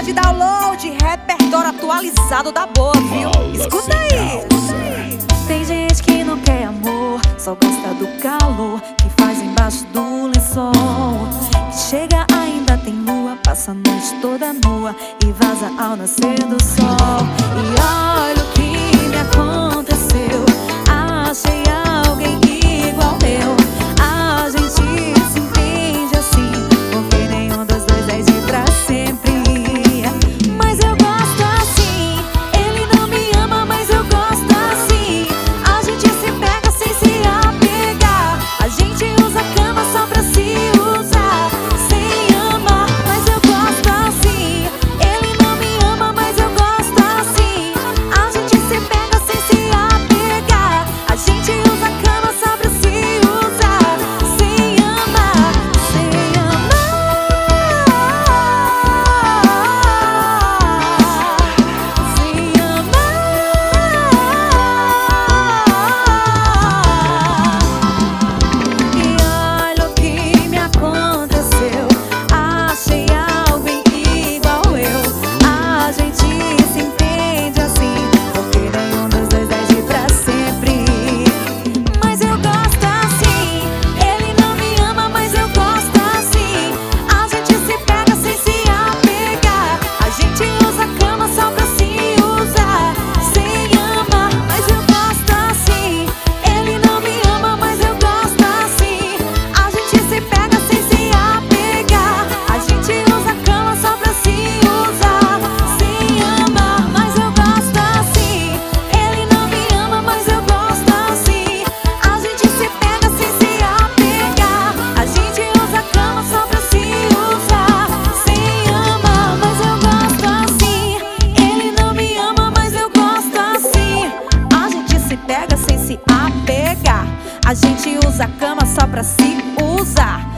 de download, repertório atualizado da boa, viu? Escuta aí. Tem gente que não quer amor, só gosta do calor que faz embaixo do lençol. E chega, ainda tem lua, passa a noite toda nua e vaza ao nascer do sol. E olha o que me aconteceu, achei alguém igual eu. A gente se entende assim, porque nenhum dos dois é de pra sempre. Mas eu gosto assim, ele não me ama, mas eu gosto assim. A gente se pega sem se apegar, a gente usa a cama só pra se usar, sem amar. Mas eu gosto assim, ele não me ama, mas eu gosto assim. A gente se pega sem se apegar, a gente usa a cama só pra se usar, sem amar, sem amar, sem amar. E olha o que me aconteceu, achei alguém igual eu. A gente se entende assim, porque nenhum dos dois é de pra sempre. Mas eu gosto assim, ele não me ama, mas eu gosto assim. A gente se pega sem se apegar, a gente usa a cama só pra se usar, sem amar. Mas eu gosto assim, ele não me ama, mas eu gosto assim. A gente se pega sem se apegar, a gente usa a cama só pra se usar, sem amar. Mas eu gosto assim, ele não me ama, mas eu gosto assim. A gente se pega sem se apegar, a gente usa a cama só pra se usar, sem amar. Mas eu gosto assim, ele não me ama, mas eu gosto assim. A gente se pega sem se apegar, a gente usa a cama só pra se usar,